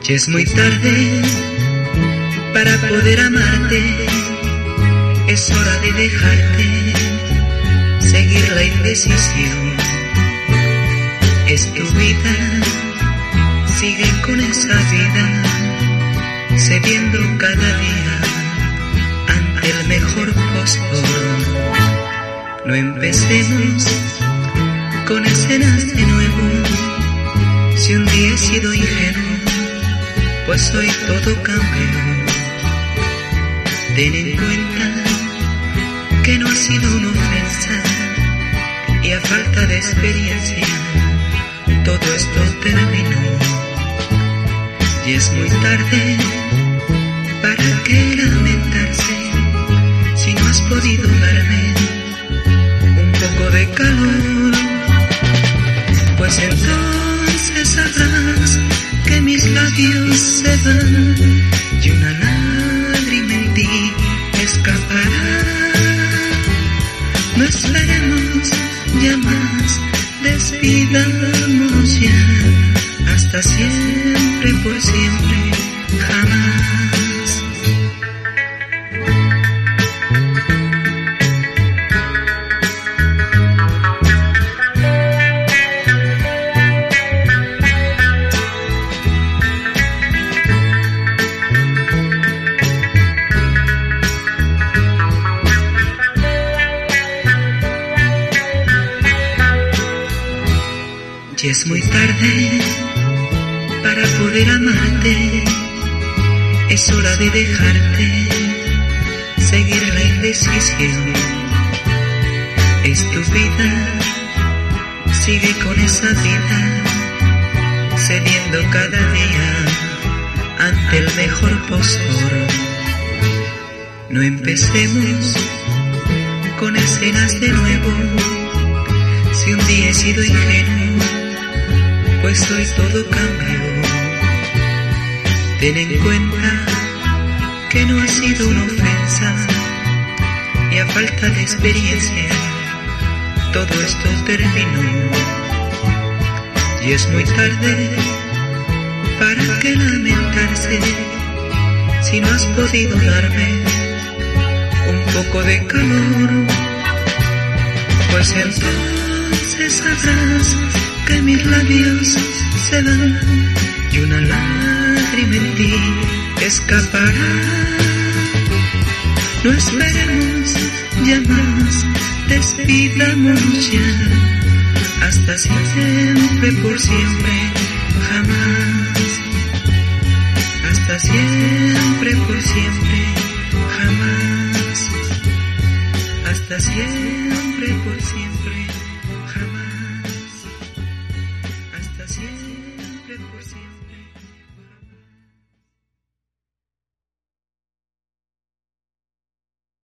Ya es muy tarde para poder amarte, es hora de dejarte seguir la indecisión. Es tu vida, sigue con esa vida, cediendo cada día ante el mejor postor. No empecemos con escenas de nuevo, si un día he sido ingenuo, pues hoy todo cambió. Ten en cuenta que no ha sido una ofensa y a falta de experiencia todo esto terminó. Y es muy tarde para que lamentarse si no has podido darme un poco de calor, pues entonces sabrás que mis labios se van y una lágrima en ti escapará. No esperemos ya más, despidámonos ya, hasta siempre, por siempre, jamás. Y es muy tarde para poder amarte, es hora de dejarte seguir la indecisión. Es tu vida, sigue con esa vida, cediendo cada día ante el mejor postor. No empecemos con escenas de nuevo, si un día he sido ingenuo, pues hoy todo cambió. Ten en cuenta que no ha sido una ofensa y a falta de experiencia todo esto terminó. Y es muy tarde para que lamentarse si no has podido darme un poco de calor, pues entonces sabrás que mis labios se van y una lágrima en ti escapará. No esperemos ya más, despidámonos ya, hasta siempre, por siempre, jamás. Hasta siempre, por siempre, jamás. Hasta siempre, por siempre.